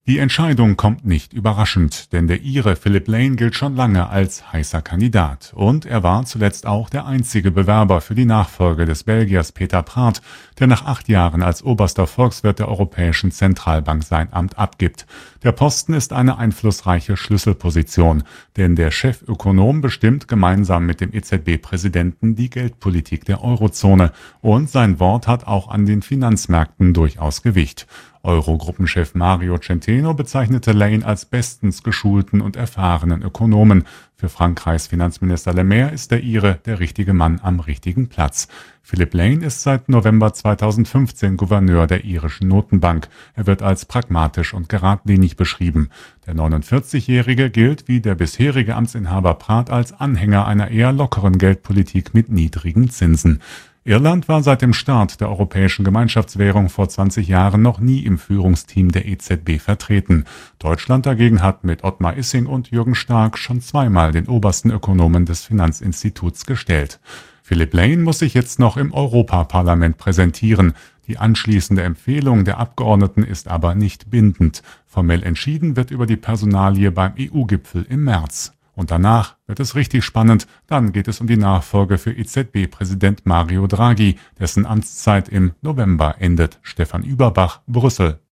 Die Entscheidung kommt nicht überraschend, denn der Ire Philip Lane gilt schon lange als heißer Kandidat. Und er war zuletzt auch der einzige Bewerber für die Nachfolge des Belgiers Peter Praet, der nach 8 Jahren als oberster Volkswirt der Europäischen Zentralbank sein Amt abgibt. Der Posten ist eine einflussreiche Schlüsselposition, denn der Chefökonom bestimmt gemeinsam mit dem EZB-Präsidenten die Geldpolitik der Eurozone und sein Wort hat auch an den Finanzmärkten durchaus Gewicht. Eurogruppenchef Mario Centeno bezeichnete Lane als bestens geschulten und erfahrenen Ökonomen. Für Frankreichs Finanzminister Le Maire ist der Ire der richtige Mann am richtigen Platz. Philip Lane ist seit November 2015 Gouverneur der irischen Notenbank. Er wird als pragmatisch und geradlinig beschrieben. Der 49-Jährige gilt wie der bisherige Amtsinhaber Praet als Anhänger einer eher lockeren Geldpolitik mit niedrigen Zinsen. Irland war seit dem Start der europäischen Gemeinschaftswährung vor 20 Jahren noch nie im Führungsteam der EZB vertreten. Deutschland dagegen hat mit Ottmar Issing und Jürgen Stark schon zweimal den obersten Ökonomen des Finanzinstituts gestellt. Philip Lane muss sich jetzt noch im Europaparlament präsentieren. Die anschließende Empfehlung der Abgeordneten ist aber nicht bindend. Formell entschieden wird über die Personalie beim EU-Gipfel im März. Und danach wird es richtig spannend, dann geht es um die Nachfolge für EZB-Präsident Mario Draghi, dessen Amtszeit im November endet. Stefan Überbach, Brüssel.